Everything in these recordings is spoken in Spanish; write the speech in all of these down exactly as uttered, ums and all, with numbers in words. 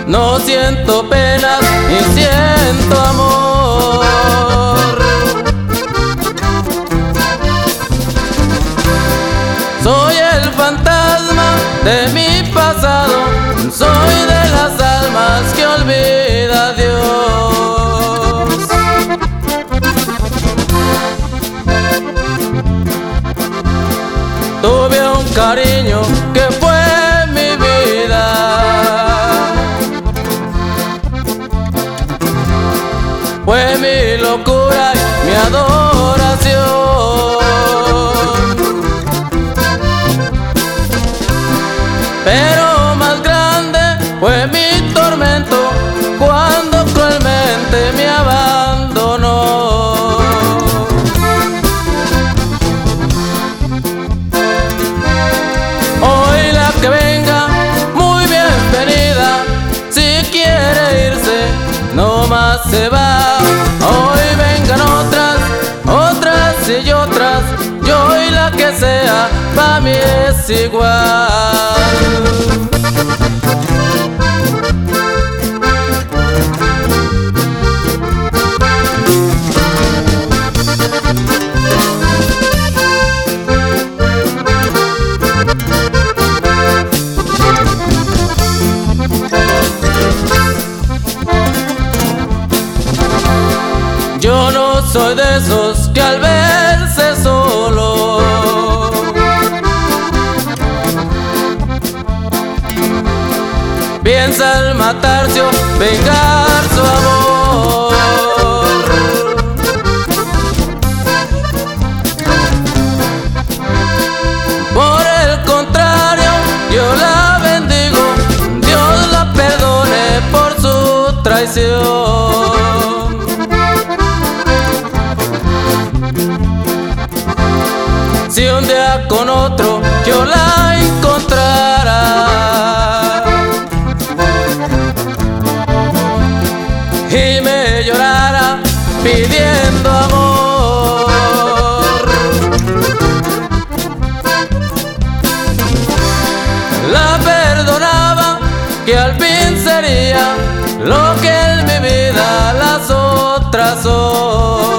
no siento penas ni siento amor. Soy el fantasma de mi pasado, soy de las almas que olvida Dios. Tuve un cariño que fue mi vida, fue mi locura y mi adoración. Pero más grande fue mi tormento cuando cruelmente me abandonó. Hoy la que venga, muy bienvenida. Si quiere irse, no más se va. Hoy vengan otras, otras y otras. Yo y la que sea, pa' mí es igual. Yo no soy de esos que al verse solo piensa en matarse o vengar su amor. Por el contrario, yo la bendigo, Dios la perdone por su traición. Si un día con otro yo la encontrara, y me llorara pidiendo amor, la perdonaba, que al fin sería lo que en mi vida las otras son.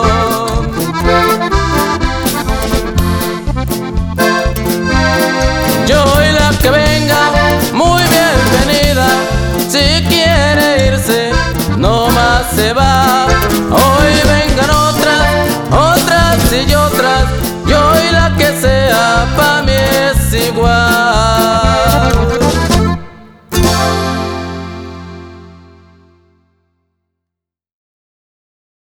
Yo y la que venga, muy bienvenida. Si quiere irse, no más se va.